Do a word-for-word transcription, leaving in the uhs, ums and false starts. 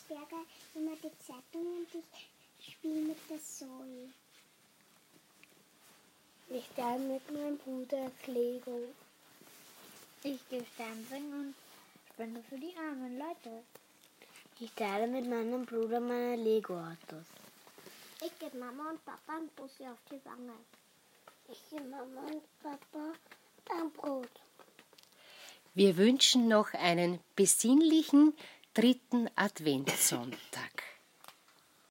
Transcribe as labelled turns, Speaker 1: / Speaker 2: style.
Speaker 1: Berger immer die Zeitung und ich spiele mit der Zoe. Ich teile mit meinem Bruder das Lego.
Speaker 2: Ich gehe Stein bringen und spende für die armen Leute.
Speaker 3: Ich teile mit meinem Bruder meine Lego-Autos.
Speaker 1: Ich gebe Mama und Papa ein Bussi auf die Wange. Ich gebe Mama und Papa ein Brot.
Speaker 4: Wir wünschen noch einen besinnlichen dritten Adventssonntag.